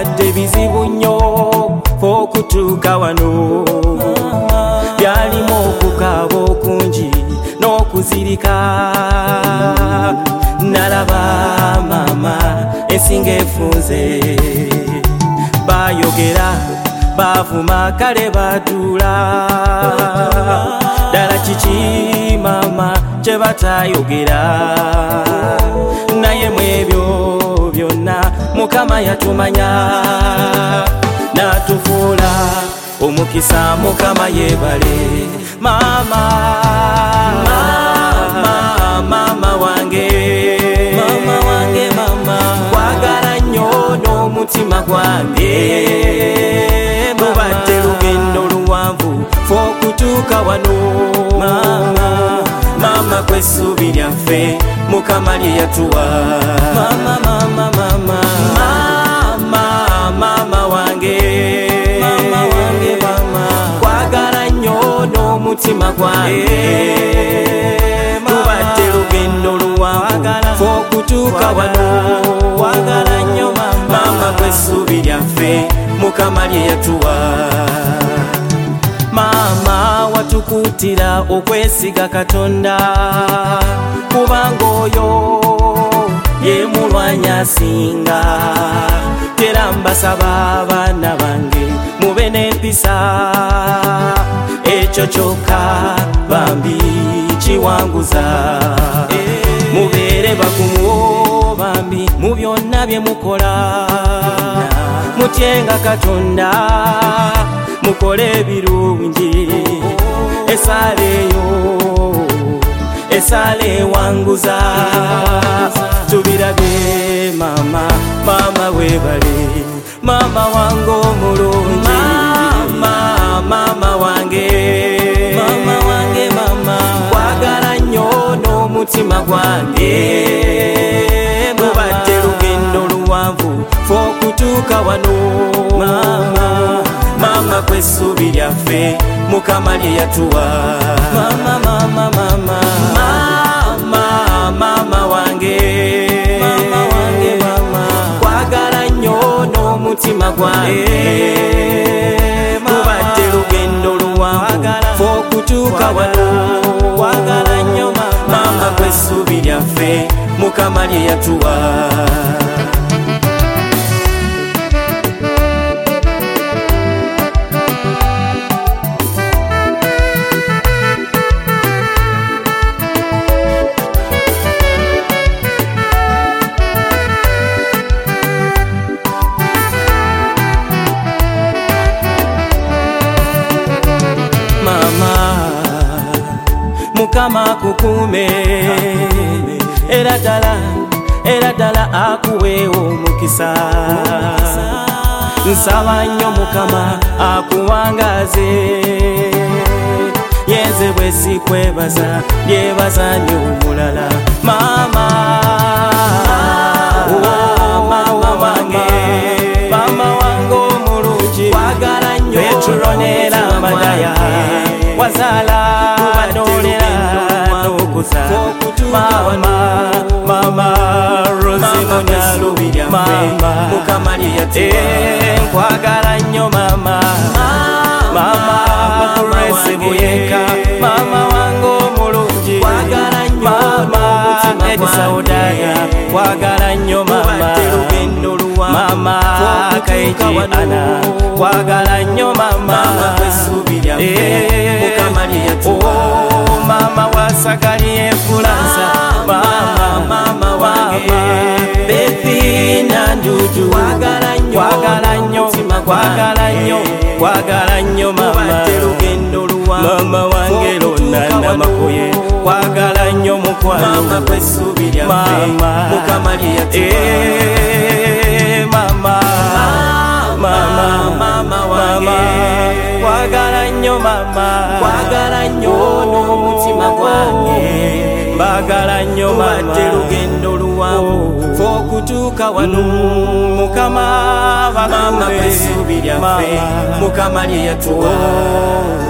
bibadde bizibu nnyo okutuuka wano byalimu okukaaba okungi n'okuzirika nalaba mama ensinga efunze bayogera bavuma kale batuula ddala kiki mama kye batayogera naye mu ebyo byonna mukama yatumanya natufuula omukisa mukama yebale mama mama wange mama kwagala nnyo n'omutima gwange mubadde lugendo luwanvu fe okutuuka wano mama kwessuubi lyaffe mukama lye yatuwa mama wange kwagala nnyo n'omutima gwange mubadde lugendo luwanvu fe okutuuka wano mama kwessuubi lyaffe mukama lye yatuwa mama watukutira okwesiga Katonda kubanga oyo ye mulwanya asinga era mbasaba abaana bange mube n'empisa ekyo kyokka bambi kiwanguza mubeere bakumu bambi mu byonna bye mukola mutyenga Katonda mukole ebirungi esala ewanguza tubirabe mama webale mama wange omulungi mama wange kwagala nnyo n'omutima gwange mubadde lugendo luwanvu fe okutuuka wano mama kwessuubi lyaffe mukama lye yatuwa mama wange kwagala nnyo n'omutima gwange mubadde lugendo luwanvu fe okutuuka wano mama kwessuubi lyaffe mukama lye yatuwa mukama kukume era ddala akuwe omukisa nsaba nnyo mukama akuwangaze yenze bwe sikwebaza lyebaza ndi omulala mama wange omulungi kwagala nnyo petronera madaya wazala mama Rosemonyalu mukama lye yatuwa nkwagala nnyo mama Grace Buyeka mama wange omulungi mama Edisa Odaya kwagala nnyo mama Kaiji Ana kwagala nnyo mama mama wasagali enfulansa mama wange bebi nandudu kwagala nnyo mama wange lona namakoye kwagala nnyo mukwano mama kwagala nnyo kwagala nnyo n'omutima gwange mbagala nnyo mama lugendo luwanvu fe okutuuka wano mukama bagambe mukama lye yatuwa